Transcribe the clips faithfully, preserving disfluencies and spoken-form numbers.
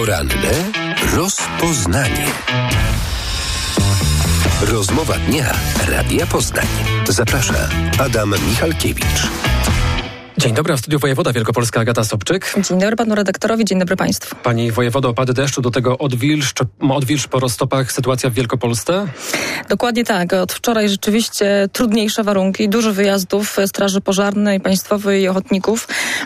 Poranne rozpoznanie. Rozmowa dnia Radia Poznań. Zaprasza Adam Michalkiewicz. Dzień dobry, w studiu wojewoda wielkopolska Agata Sobczyk. Dzień dobry panu redaktorowi, dzień dobry państwu. Pani wojewodo, opady deszczu, do tego odwilż, odwilż po roztopach, sytuacja w Wielkopolsce? Dokładnie tak. Od wczoraj rzeczywiście trudniejsze warunki, dużo wyjazdów Straży Pożarnej, Państwowej i ochotników.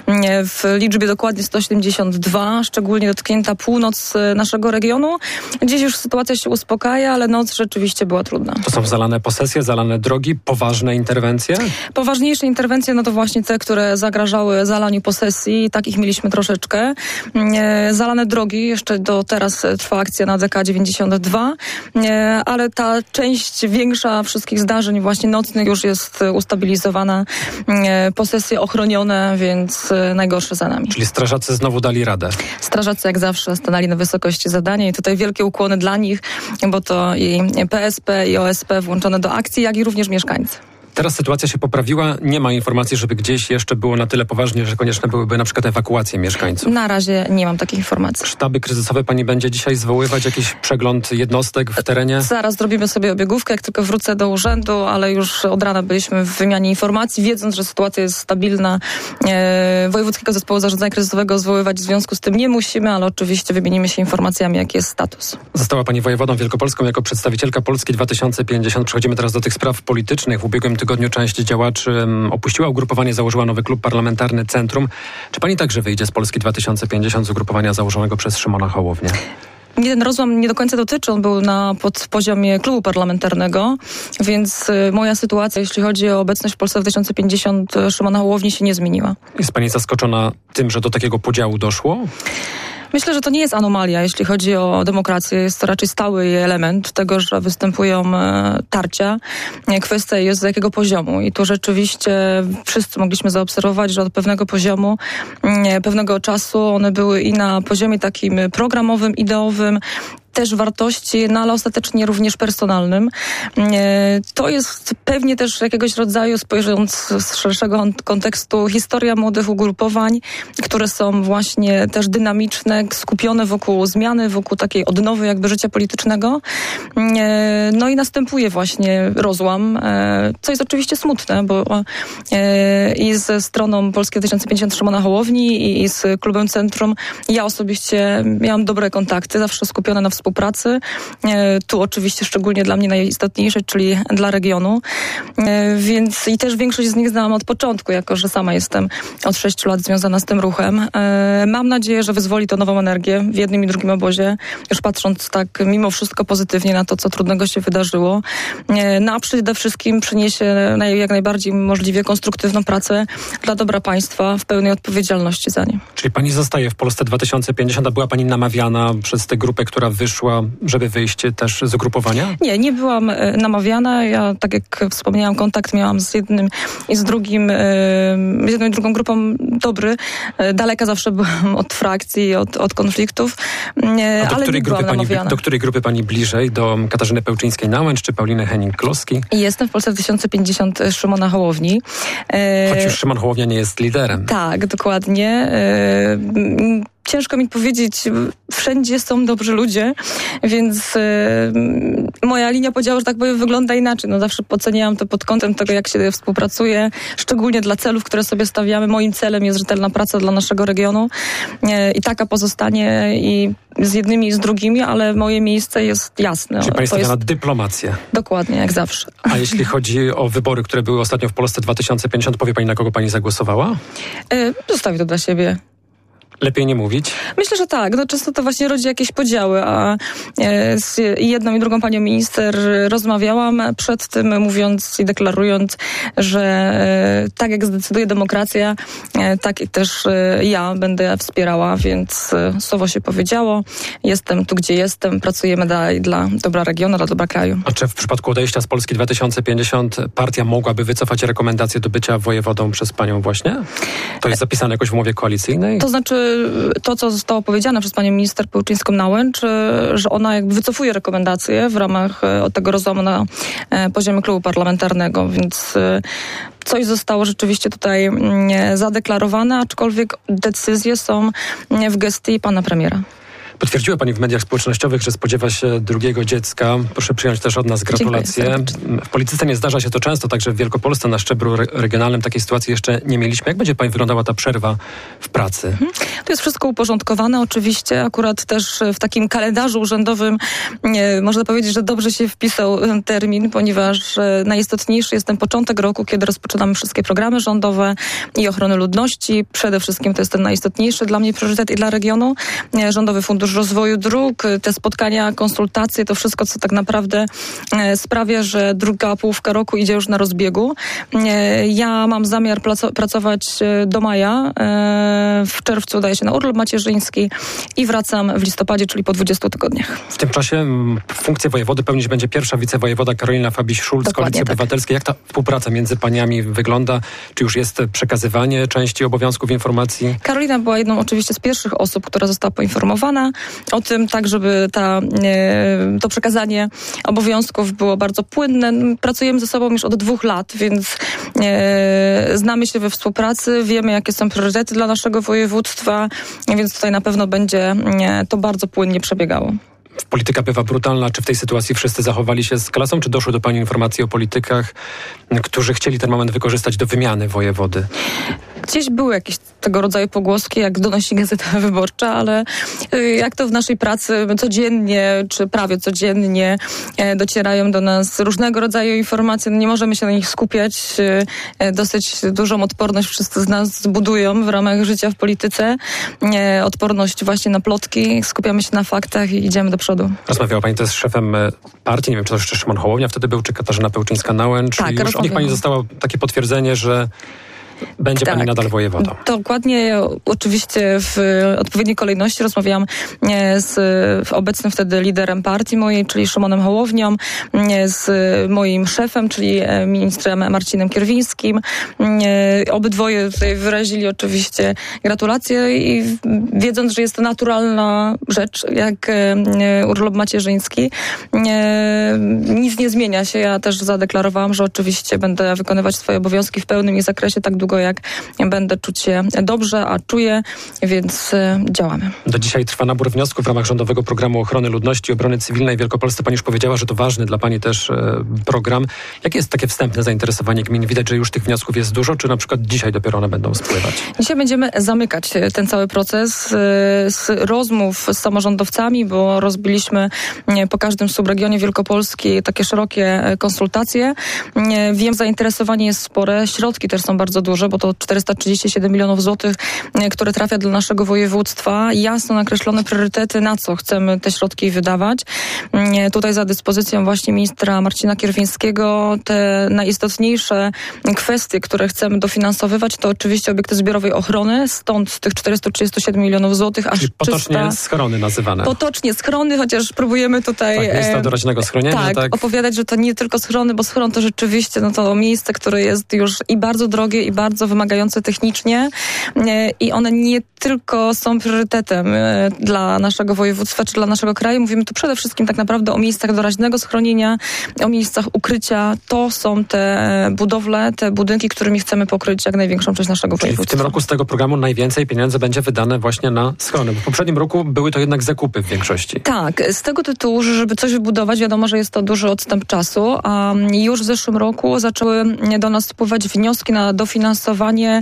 W liczbie dokładnie sto siedemdziesiąt dwa, szczególnie dotknięta północ naszego regionu. Dziś już sytuacja się uspokaja, ale noc rzeczywiście była trudna. To są zalane posesje, zalane drogi, poważne interwencje? Poważniejsze interwencje, no to właśnie te, które zagrażały zalaniu posesji. Takich mieliśmy troszeczkę. Zalane drogi, jeszcze do teraz trwa akcja na D K dziewięćdziesiąt dwa, ale ta część większa wszystkich zdarzeń właśnie nocnych już jest ustabilizowana. Posesje ochronione, więc najgorsze za nami. Czyli strażacy znowu dali radę? Strażacy jak zawsze stanęli na wysokości zadania i tutaj wielkie ukłony dla nich, bo to i P S P i O S P włączone do akcji, jak i również mieszkańcy. Teraz sytuacja się poprawiła. Nie ma informacji, żeby gdzieś jeszcze było na tyle poważnie, że konieczne byłyby na przykład ewakuacje mieszkańców. Na razie nie mam takich informacji. Sztaby kryzysowe pani będzie dzisiaj zwoływać? Jakiś przegląd jednostek w terenie? Zaraz zrobimy sobie obiegówkę, jak tylko wrócę do urzędu, ale już od rana byliśmy w wymianie informacji, wiedząc, że sytuacja jest stabilna. E, Wojewódzkiego Zespołu Zarządzania Kryzysowego zwoływać w związku z tym nie musimy, ale oczywiście wymienimy się informacjami, jaki jest status. Została pani wojewodą wielkopolską jako przedstawicielka Polski dwa tysiące pięćdziesiąt. Przechodzimy teraz do tych spraw politycznych. W ubiegłym tygodniu część działaczy um, opuściła ugrupowanie, założyła nowy klub parlamentarny Centrum. Czy pani także wyjdzie z Polski dwa tysiące pięćdziesiąt, z ugrupowania założonego przez Szymona Hołownię? Mnie ten rozłam nie do końca dotyczy, on był na podpoziomie klubu parlamentarnego, więc y, moja sytuacja, jeśli chodzi o obecność w Polsce dwa tysiące pięćdziesiąt Szymona Hołowni, się nie zmieniła. Jest pani zaskoczona tym, że do takiego podziału doszło? Myślę, że to nie jest anomalia, jeśli chodzi o demokrację. Jest to raczej stały element tego, że występują e, tarcia. Kwestia jest z jakiego poziomu. I tu rzeczywiście wszyscy mogliśmy zaobserwować, że od pewnego poziomu, e, pewnego czasu one były i na poziomie takim programowym, ideowym, też wartości, no ale ostatecznie również personalnym. To jest pewnie też jakiegoś rodzaju, spojrząc z szerszego kontekstu, historia młodych ugrupowań, które są właśnie też dynamiczne, skupione wokół zmiany, wokół takiej odnowy jakby życia politycznego. No i następuje właśnie rozłam, co jest oczywiście smutne, bo i ze stroną Polski dwa tysiące pięćdziesiąt Szymona Hołowni i z klubem Centrum ja osobiście miałam dobre kontakty, zawsze skupione na współpracy. Współpracy. Tu oczywiście szczególnie dla mnie najistotniejsze, czyli dla regionu. Więc i też większość z nich znałam od początku, jako że sama jestem od sześciu lat związana z tym ruchem. Mam nadzieję, że wyzwoli to nową energię w jednym i drugim obozie, już patrząc tak mimo wszystko pozytywnie na to, co trudnego się wydarzyło. No a przede wszystkim przyniesie jak najbardziej możliwie konstruktywną pracę dla dobra państwa w pełnej odpowiedzialności za nie. Czyli pani zostaje w Polsce dwa tysiące pięćdziesiąt, a była pani namawiana przez tę grupę, która wyszła, żeby wyjść też z ugrupowania? Nie, nie byłam e, namawiana. Ja, tak jak wspomniałam, kontakt miałam z jednym i z drugim, e, z jedną i drugą grupą dobry. E, daleka zawsze byłam od frakcji, od, od konfliktów, e, A do ale której nie grupy byłam pani, namawiana. Do której grupy pani bliżej? Do Katarzyny Pełczyńskiej-Nałęcz czy Pauliny Henning-Kloski? Jestem w Polsce dwa tysiące pięćdziesiąt Szymona Hołowni. E, Choć już Szymon Hołownia nie jest liderem. Tak, dokładnie. E, Ciężko mi powiedzieć, wszędzie są dobrzy ludzie, więc y, moja linia podziału, że tak powiem, wygląda inaczej. No zawsze oceniałam to pod kątem tego, jak się współpracuje, szczególnie dla celów, które sobie stawiamy. Moim celem jest rzetelna praca dla naszego regionu y, i taka pozostanie i z jednymi i z drugimi, ale moje miejsce jest jasne. Czyli pani stawia jest... na dyplomację. Dokładnie, jak zawsze. A jeśli chodzi o wybory, które były ostatnio w Polsce dwa tysiące pięćdziesiąt, powie pani, na kogo pani zagłosowała? Y, zostawię to dla siebie. Lepiej nie mówić? Myślę, że tak. No, często to właśnie rodzi jakieś podziały, a e, z jedną i drugą panią minister rozmawiałam przed tym, mówiąc i deklarując, że e, tak jak zdecyduje demokracja, e, tak też e, ja będę wspierała, więc e, słowo się powiedziało. Jestem tu, gdzie jestem. Pracujemy dalej dla dobra regionu, dla dobra kraju. A czy w przypadku odejścia z Polski dwa tysiące pięćdziesiąt partia mogłaby wycofać rekomendację do bycia wojewodą przez panią właśnie? To jest zapisane jakoś w umowie koalicyjnej? To znaczy to, co zostało powiedziane przez panią minister Pełczyńską-Nałęcz, że ona jakby wycofuje rekomendacje w ramach tego rozłamu na poziomie klubu parlamentarnego, więc coś zostało rzeczywiście tutaj zadeklarowane, aczkolwiek decyzje są w gestii pana premiera. Potwierdziła pani w mediach społecznościowych, że spodziewa się drugiego dziecka. Proszę przyjąć też od nas gratulacje. W polityce nie zdarza się to często, także w Wielkopolsce na szczeblu re- regionalnym takiej sytuacji jeszcze nie mieliśmy. Jak będzie pani wyglądała ta przerwa w pracy? Mhm. To jest wszystko uporządkowane oczywiście. Akurat też w takim kalendarzu urzędowym nie, można powiedzieć, że dobrze się wpisał ten termin, ponieważ najistotniejszy jest ten początek roku, kiedy rozpoczynamy wszystkie programy rządowe i ochrony ludności. Przede wszystkim to jest ten najistotniejszy dla mnie priorytet i dla regionu. Rządowy Fundusz Rozwoju Dróg, te spotkania, konsultacje, to wszystko, co tak naprawdę sprawia, że druga połówka roku idzie już na rozbiegu. Ja mam zamiar placo- pracować do maja. W czerwcu daję się na urlop macierzyński i wracam w listopadzie, czyli po dwudziestu tygodniach. W tym czasie funkcję wojewody pełnić będzie pierwsza wicewojewoda Karolina Fabiś-Szulc z Koalicji tak. Obywatelskiej. Jak ta współpraca między paniami wygląda? Czy już jest przekazywanie części obowiązków, informacji? Karolina była jedną oczywiście z pierwszych osób, która została poinformowana o tym, tak żeby ta, e, to przekazanie obowiązków było bardzo płynne. Pracujemy ze sobą już od dwóch lat, więc e, znamy się we współpracy, wiemy, jakie są priorytety dla naszego województwa, więc tutaj na pewno będzie e, to bardzo płynnie przebiegało. Polityka bywa brutalna. Czy w tej sytuacji wszyscy zachowali się z klasą? Czy doszły do pani informacji o politykach, którzy chcieli ten moment wykorzystać do wymiany wojewody? Gdzieś były jakieś tego rodzaju pogłoski, jak donosi Gazeta Wyborcza, ale jak to w naszej pracy codziennie, czy prawie codziennie docierają do nas różnego rodzaju informacje, no nie możemy się na nich skupiać. Dosyć dużą odporność wszyscy z nas budują w ramach życia w polityce. Odporność właśnie na plotki. Skupiamy się na faktach i idziemy do przodu. Rozmawiała pani też z szefem partii, nie wiem, czy to jeszcze Szymon Hołownia wtedy był, czy Katarzyna Pełczyńska-Nałęcz. Tak, już od nich pani zostało takie potwierdzenie, że będzie tak. pani nadal wojewodą. Dokładnie, oczywiście w odpowiedniej kolejności rozmawiałam z obecnym wtedy liderem partii mojej, czyli Szymonem Hołownią, z moim szefem, czyli ministrem Marcinem Kierwińskim. Obydwoje tutaj wyrazili oczywiście gratulacje i wiedząc, że jest to naturalna rzecz, jak urlop macierzyński, nic nie zmienia się. Ja też zadeklarowałam, że oczywiście będę wykonywać swoje obowiązki w pełnym ich zakresie tak długo, jak będę czuć się dobrze, a czuję, więc działamy. Do dzisiaj trwa nabór wniosków w ramach Rządowego Programu Ochrony Ludności i Obrony Cywilnej w Wielkopolsce. Pani już powiedziała, że to ważny dla pani też e, program. Jakie jest takie wstępne zainteresowanie gmin? Widać, że już tych wniosków jest dużo, czy na przykład dzisiaj dopiero one będą spływać? Dzisiaj będziemy zamykać ten cały proces e, z rozmów z samorządowcami, bo rozbiliśmy e, po każdym subregionie Wielkopolski takie szerokie konsultacje. E, wiem, zainteresowanie jest spore, środki też są bardzo duże, bo to czterysta trzydzieści siedem milionów złotych, które trafia do naszego województwa. Jasno nakreślone priorytety, na co chcemy te środki wydawać. Tutaj za dyspozycją właśnie ministra Marcina Kierwińskiego te najistotniejsze kwestie, które chcemy dofinansowywać, to oczywiście obiekty zbiorowej ochrony, stąd z tych czterysta trzydzieści siedem milionów złotych aż Czyli potocznie trzysta... schrony nazywane. Potocznie schrony, chociaż próbujemy tutaj... Tak, miejsca doraźnego schronienia. Tak, tak, opowiadać, że to nie tylko schrony, bo schron to rzeczywiście no to miejsce, które jest już i bardzo drogie, i bardzo wymagające technicznie i one nie tylko są priorytetem dla naszego województwa czy dla naszego kraju. Mówimy tu przede wszystkim tak naprawdę o miejscach doraźnego schronienia, o miejscach ukrycia. To są te budowle, te budynki, którymi chcemy pokryć jak największą część naszego Czyli województwa. w tym roku z tego programu najwięcej pieniędzy będzie wydane właśnie na schrony, bo w poprzednim roku były to jednak zakupy w większości. Tak, z tego tytułu, że żeby coś wybudować, wiadomo, że jest to duży odstęp czasu, a już w zeszłym roku zaczęły do nas wpływać wnioski na dofinansowanie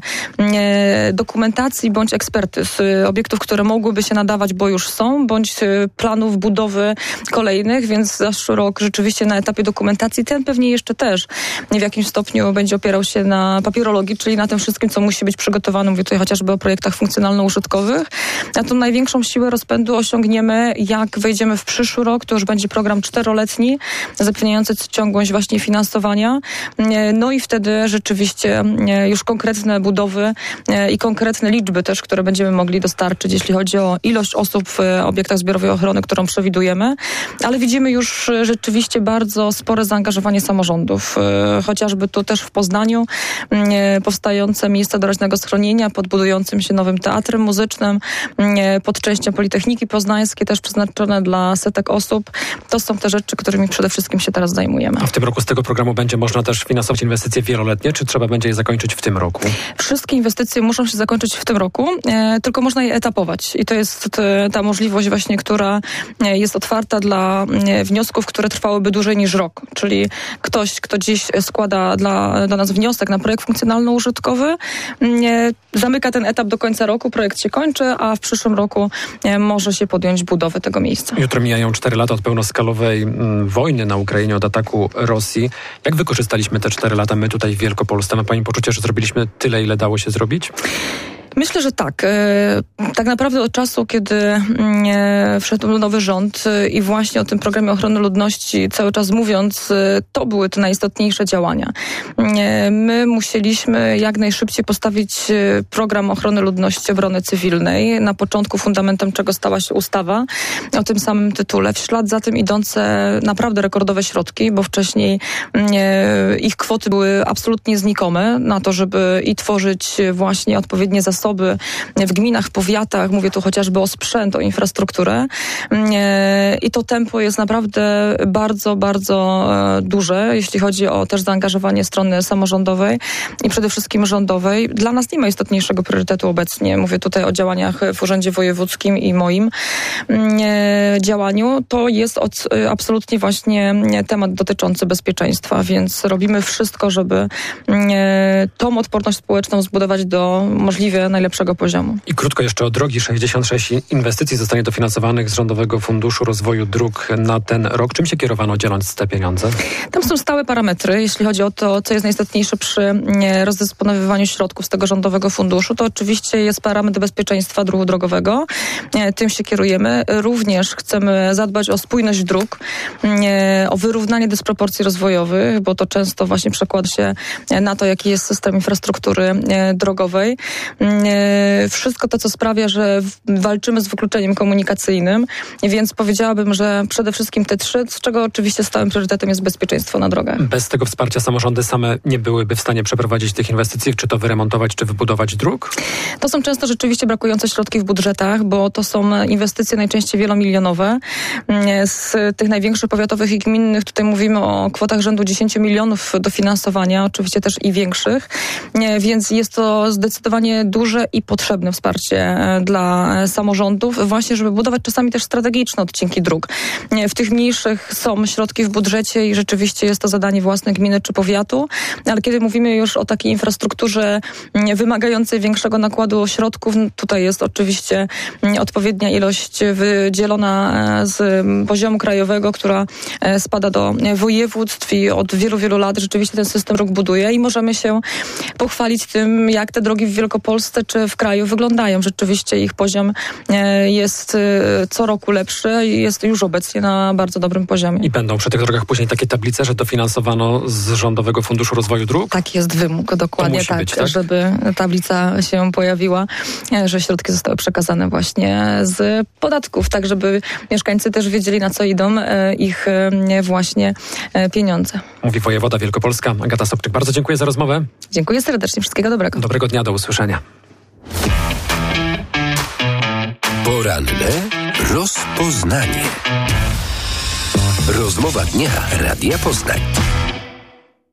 dokumentacji bądź ekspertyz obiektów, które mogłyby się nadawać, bo już są, bądź planów budowy kolejnych, więc zeszły rok rzeczywiście na etapie dokumentacji, ten pewnie jeszcze też w jakimś stopniu będzie opierał się na papierologii, czyli na tym wszystkim, co musi być przygotowane. Mówię tutaj chociażby o projektach funkcjonalno-użytkowych. A tą największą siłę rozpędu osiągniemy, jak wejdziemy w przyszły rok, to już będzie program czteroletni, zapewniający ciągłość właśnie finansowania. No i wtedy rzeczywiście już konkretne budowy i konkretne liczby też, które będziemy mogli dostarczyć, jeśli chodzi o ilość osób w obiektach zbiorowej ochrony, którą przewidujemy. Ale widzimy już rzeczywiście bardzo spore zaangażowanie samorządów. Chociażby tu też w Poznaniu powstające miejsca doraźnego schronienia pod budującym się nowym teatrem muzycznym, pod częścią Politechniki Poznańskiej, też przeznaczone dla setek osób. To są te rzeczy, którymi przede wszystkim się teraz zajmujemy. A w tym roku z tego programu będzie można też finansować inwestycje wieloletnie, czy trzeba będzie je zakończyć w tym tym roku? Wszystkie inwestycje muszą się zakończyć w tym roku, e, tylko można je etapować. I to jest te, ta możliwość właśnie, która jest otwarta dla e, wniosków, które trwałyby dłużej niż rok. Czyli ktoś, kto dziś składa dla, dla nas wniosek na projekt funkcjonalno-użytkowy, e, zamyka ten etap do końca roku, projekt się kończy, a w przyszłym roku e, może się podjąć budowę tego miejsca. Jutro mijają cztery lata od pełnoskalowej m, wojny na Ukrainie, od ataku Rosji. Jak wykorzystaliśmy te cztery lata my tutaj w Wielkopolsce? Ma pani poczucie, że zrobiliśmy tyle, ile dało się zrobić? Myślę, że tak. Tak naprawdę od czasu, kiedy wszedł nowy rząd i właśnie o tym programie ochrony ludności cały czas mówiąc, to były te najistotniejsze działania. My musieliśmy jak najszybciej postawić program ochrony ludności, obrony cywilnej, na początku fundamentem czego stała się ustawa o tym samym tytule. W ślad za tym idące naprawdę rekordowe środki, bo wcześniej ich kwoty były absolutnie znikome na to, żeby i tworzyć właśnie odpowiednie zasoby w gminach, w powiatach, mówię tu chociażby o sprzęt, o infrastrukturę i to tempo jest naprawdę bardzo, bardzo duże, jeśli chodzi o też zaangażowanie strony samorządowej i przede wszystkim rządowej. Dla nas nie ma istotniejszego priorytetu obecnie. Mówię tutaj o działaniach w Urzędzie Wojewódzkim i moim działaniu. To jest od, absolutnie właśnie temat dotyczący bezpieczeństwa, więc robimy wszystko, żeby tą odporność społeczną zbudować do możliwie najlepszego poziomu. I krótko jeszcze o drogi. sześćdziesiąt sześć inwestycji zostanie dofinansowanych z Rządowego Funduszu Rozwoju Dróg na ten rok. Czym się kierowano, dzieląc te pieniądze? Tam są stałe parametry, jeśli chodzi o to, co jest najistotniejsze przy rozdysponowywaniu środków z tego Rządowego Funduszu. To oczywiście jest parametr bezpieczeństwa ruchu drogowego. Tym się kierujemy. Również chcemy zadbać o spójność dróg, o wyrównanie dysproporcji rozwojowych, bo to często właśnie przekłada się na to, jaki jest system infrastruktury drogowej. Wszystko to, co sprawia, że walczymy z wykluczeniem komunikacyjnym, więc powiedziałabym, że przede wszystkim te trzy, z czego oczywiście stałym priorytetem jest bezpieczeństwo na drogach. Bez tego wsparcia samorządy same nie byłyby w stanie przeprowadzić tych inwestycji, czy to wyremontować, czy wybudować dróg? To są często rzeczywiście brakujące środki w budżetach, bo to są inwestycje najczęściej wielomilionowe. Z tych największych powiatowych i gminnych tutaj mówimy o kwotach rzędu dziesięć milionów dofinansowania, oczywiście też i większych, więc jest to zdecydowanie duże i potrzebne wsparcie dla samorządów, właśnie żeby budować czasami też strategiczne odcinki dróg. W tych mniejszych są środki w budżecie i rzeczywiście jest to zadanie własne gminy czy powiatu, ale kiedy mówimy już o takiej infrastrukturze wymagającej większego nakładu środków, tutaj jest oczywiście odpowiednia ilość wydzielona z poziomu krajowego, która spada do województw i od wielu, wielu lat rzeczywiście ten system dróg buduje i możemy się pochwalić tym, jak te drogi w Wielkopolsce czy w kraju wyglądają. Rzeczywiście ich poziom jest co roku lepszy i jest już obecnie na bardzo dobrym poziomie. I będą przy tych drogach później takie tablice, że dofinansowano z Rządowego Funduszu Rozwoju Dróg? Tak jest wymóg, dokładnie tak, być, tak, żeby tablica się pojawiła, że środki zostały przekazane właśnie z podatków, tak żeby mieszkańcy też wiedzieli, na co idą ich właśnie pieniądze. Mówi wojewoda Wielkopolska Agata Sobczyk. Bardzo dziękuję za rozmowę. Dziękuję serdecznie. Wszystkiego dobrego. Dobrego dnia, do usłyszenia. Poranne rozpoznanie. Rozmowa dnia Radia Poznań.